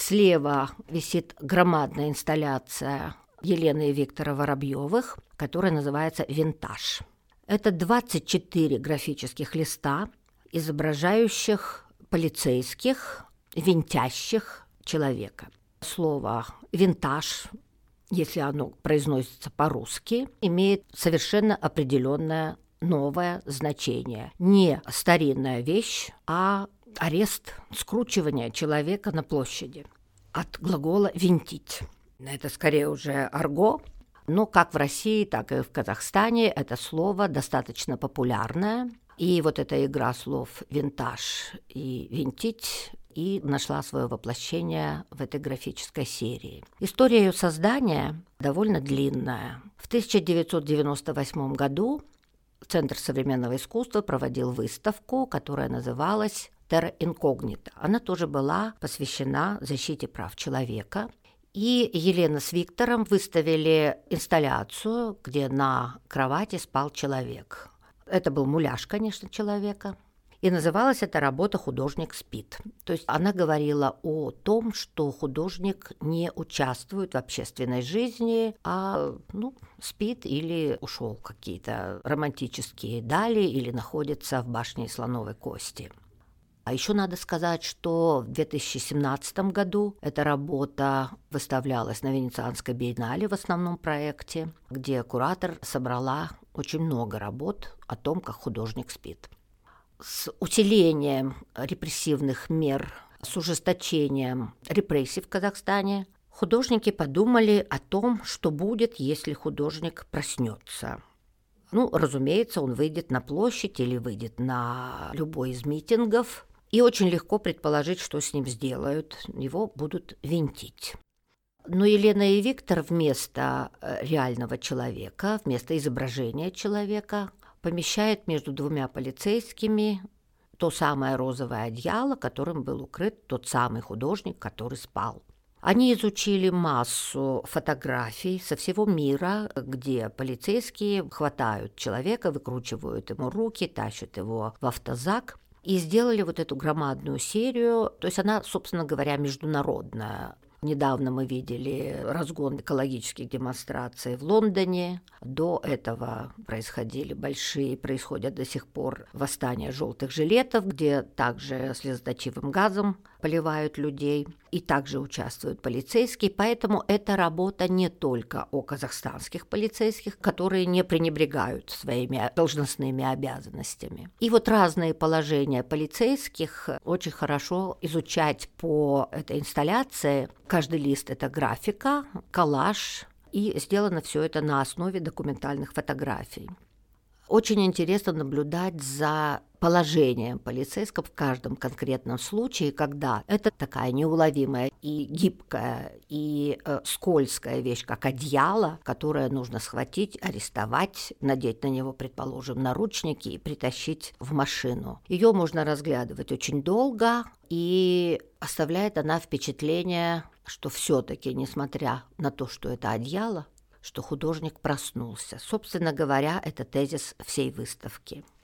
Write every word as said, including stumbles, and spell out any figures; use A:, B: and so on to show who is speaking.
A: Слева висит громадная инсталляция Елены и Виктора Воробьевых, которая называется «Винтаж». Это двадцать четыре графических листа, изображающих полицейских, винтящих человека. Слово «винтаж», если оно произносится по-русски, имеет совершенно определенное новое значение. Не старинная вещь, а арест, скручивание человека на площади. От глагола «винтить». Это скорее уже арго, но как в России, так и в Казахстане это слово достаточно популярное. И вот эта игра слов «винтаж» и «винтить» и нашла свое воплощение в этой графической серии. История ее создания довольно длинная. В тысяча девятьсот девяносто восьмом году Центр современного искусства проводил выставку, которая называлась «Терра инкогнита». Она тоже была посвящена защите прав человека. И Елена с Виктором выставили инсталляцию, где на кровати спал человек. Это был муляж, конечно, человека. И называлась эта работа «Художник спит». То есть она говорила о том, что художник не участвует в общественной жизни, а ну, спит или ушел в какие-то романтические дали или находится в башне слоновой кости. А еще надо сказать, что в две тысячи семнадцатом году эта работа выставлялась на Венецианской биеннале в основном проекте, где куратор собрала очень много работ о том, как художник спит. С усилением репрессивных мер, с ужесточением репрессий в Казахстане художники подумали о том, что будет, если художник проснется. Ну, разумеется, он выйдет на площадь или выйдет на любой из митингов, и очень легко предположить, что с ним сделают. Его будут винтить. Но Елена и Виктор вместо реального человека, вместо изображения человека, помещает между двумя полицейскими то самое розовое одеяло, которым был укрыт тот самый художник, который спал. Они изучили массу фотографий со всего мира, где полицейские хватают человека, выкручивают ему руки, тащат его в автозак и сделали вот эту громадную серию. То есть она, собственно говоря, международная. Недавно мы видели разгон экологических демонстраций в Лондоне. До этого происходили большие, происходят до сих пор восстания желтых жилетов, где также слезоточивым газом поливают людей. И также участвуют полицейские. Поэтому эта работа не только о казахстанских полицейских, которые не пренебрегают своими должностными обязанностями. И вот разные положения полицейских очень хорошо изучать по этой инсталляции. Каждый лист – это графика, коллаж, и сделано все это на основе документальных фотографий. Очень интересно наблюдать за положением полицейского в каждом конкретном случае, когда это такая неуловимая и гибкая, и э, скользкая вещь, как одеяло, которое нужно схватить, арестовать, надеть на него, предположим, наручники и притащить в машину. Ее можно разглядывать очень долго, и оставляет она впечатление, что все-таки, несмотря на то, что это одеяло, что художник проснулся. Собственно говоря, это тезис всей выставки.